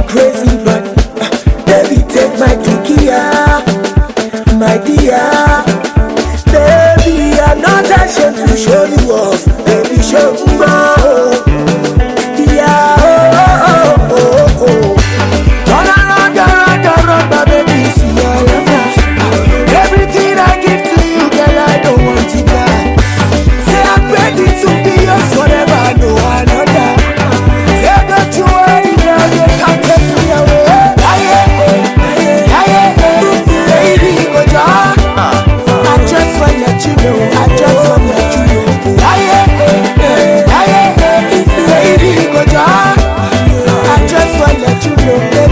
crazy man. Baby, take my kiki, my dear. Baby, I'm not ashamed to show you off. Baby, show me more. Yeah, oh, oh, oh, oh. Turn around, my baby, see all of us. Everything I give to you, girl, I don't want it back. Say I'm ready to be yours forever, no another. Say don't you worry, girl, you can't take me away. Baby, go down. I just want to let you know, I just want to let you know. Baby, go down. I just want to let you know.